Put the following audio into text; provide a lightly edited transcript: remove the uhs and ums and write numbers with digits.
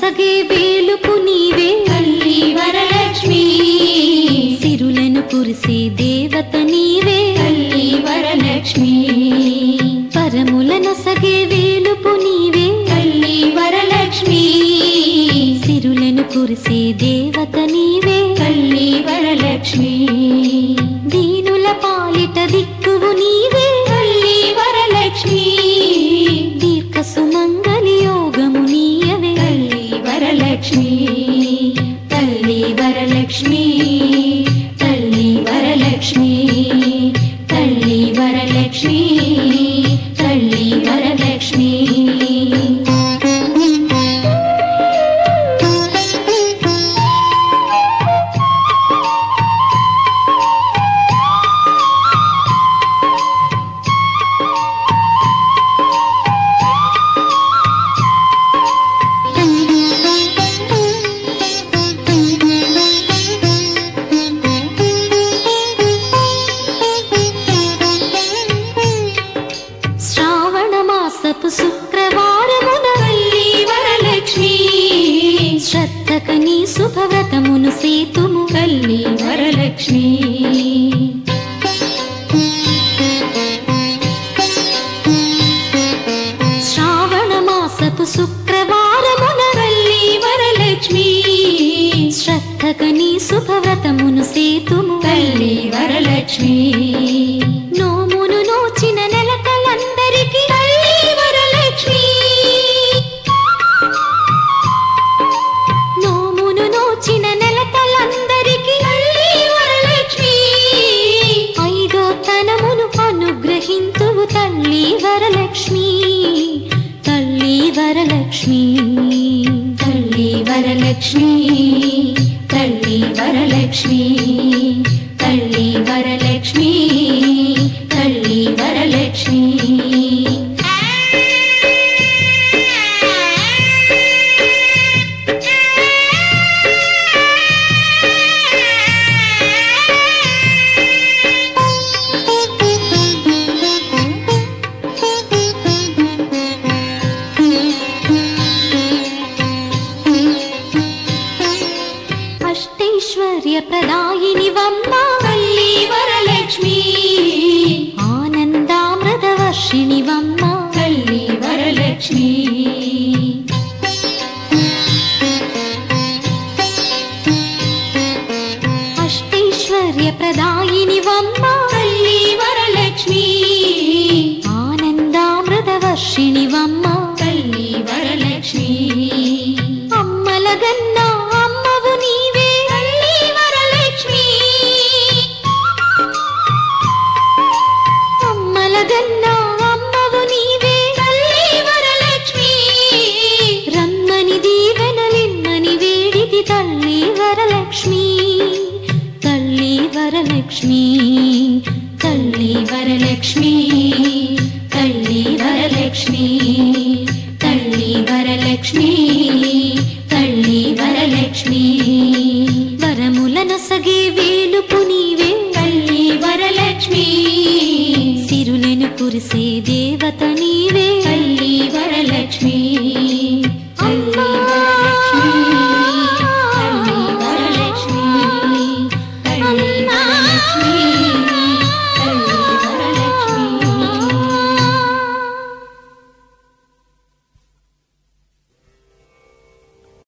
సగే వేలుపు నీవే తల్లి వరలక్ష్మి, సిరులను కురిసే దేవత నీవే తల్లి వరలక్ష్మి, వరములను సగే వేలుపు నీవే తల్లి వరలక్ష్మి, సిరులను కురిసే దేవత నీవే తల్లి వరలక్ష్మి, దీనుల పాలిట దిక్కువు నీవే తల్లి వరలక్ష్మి, దీర్ఘ సుమంగళి యోగము నీయవే తల్లి వరలక్ష్మి, తల్లి వరలక్ష్మి, తల్లి వరలక్ష్మి, తల్లి వరలక్ష్మి, తల్లి వరలక్ష్మి. శ్రావణమాసపు శుక్రవారమున తల్లి వరలక్ష్మి, శ్రద్ధకని శుభవ్రతమును సేతుము తల్లి వరలక్ష్మి, శ్రావణమాసపు శుక్రవారమున తల్లి వరలక్ష్మి, శ్రద్ధకని శుభవ్రతమును సేతుము తల్లి వరలక్ష్మి, నోమును నోచిన నెలకలందరికీ తల్లి వరలక్ష్మి, నోమును నోచిన నెలకలందరికీ తల్లి వరలక్ష్మి, ఐదో తనమును అనుగ్రహింతువు తల్లి వరలక్ష్మి, తల్లి వరలక్ష్మి, తల్లి వరలక్ష్మి, తల్లి వరలక్ష్మి, తల్లి వరలక్ష్మి, తల్లి వరలక్ష్మి. అష్టైశ్వర్య ప్రదాయిని వమ్మ తల్లి వరలక్ష్మి, ఆనందామృత వర్షిణి వమ్మ తల్లి వరలక్ష్మి, అష్టైశ్వర్య ప్రదాయిని వమ్మ తల్లి వరలక్ష్మి, ఆనందామృత వర్షిణి వమ్మ తల్లి వరలక్ష్మి, అమ్మల గన్నా అమ్మవు నీవే తల్లి వరలక్ష్మి, అమ్మల గన్నా అమ్మవు నీవే తల్లి వరలక్ష్మి, రమ్మని దీవెనలిమ్మని వేడిది తల్లి వరలక్ష్మి, తల్లి వరలక్ష్మి, తల్లి వరలక్ష్మి, తల్లి వరలక్ష్మి, తల్లి వరలక్ష్మి, తల్లి వరలక్ష్మి, వరములను సగే వేలుపు నీవే తల్లి వరలక్ష్మి, సిరులను కురిసే దేవత నీ